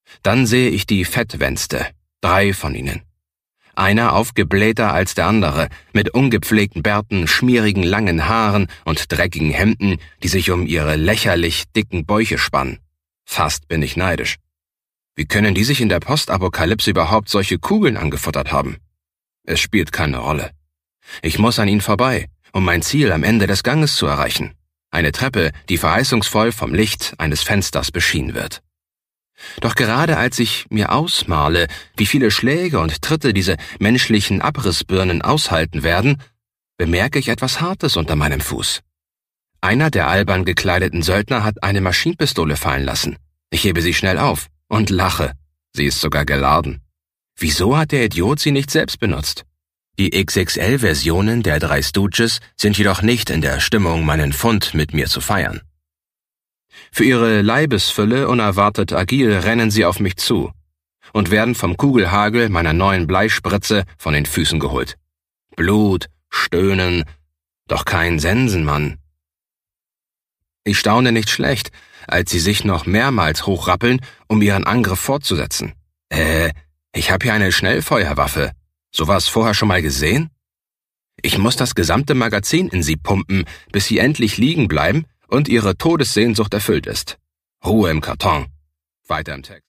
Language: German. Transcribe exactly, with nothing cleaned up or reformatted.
Dann sehe ich die Fettwänste, drei von ihnen. Einer aufgeblähter als der andere, mit ungepflegten Bärten, schmierigen langen Haaren und dreckigen Hemden, die sich um ihre lächerlich dicken Bäuche spannen. Fast bin ich neidisch. Wie können die sich in der Postapokalypse überhaupt solche Kugeln angefuttert haben? Es spielt keine Rolle. Ich muss an ihnen vorbei, um mein Ziel am Ende des Ganges zu erreichen. Eine Treppe, die verheißungsvoll vom Licht eines Fensters beschienen wird. Doch gerade als ich mir ausmale, wie viele Schläge und Tritte diese menschlichen Abrissbirnen aushalten werden, bemerke ich etwas Hartes unter meinem Fuß. Einer der albern gekleideten Söldner hat eine Maschinenpistole fallen lassen. Ich hebe sie schnell auf und lache. Sie ist sogar geladen. Wieso hat der Idiot sie nicht selbst benutzt? Die X X L-Versionen der drei Stooges sind jedoch nicht in der Stimmung, meinen Fund mit mir zu feiern. Für ihre Leibesfülle unerwartet agil rennen sie auf mich zu und werden vom Kugelhagel meiner neuen Bleispritze von den Füßen geholt. Blut, Stöhnen, doch kein Sensenmann. Ich staune nicht schlecht, als sie sich noch mehrmals hochrappeln, um ihren Angriff fortzusetzen. Äh, ich hab hier eine Schnellfeuerwaffe. Sowas vorher schon mal gesehen? Ich muss das gesamte Magazin in sie pumpen, bis sie endlich liegen bleiben und ihre Todessehnsucht erfüllt ist. Ruhe im Karton. Weiter im Text.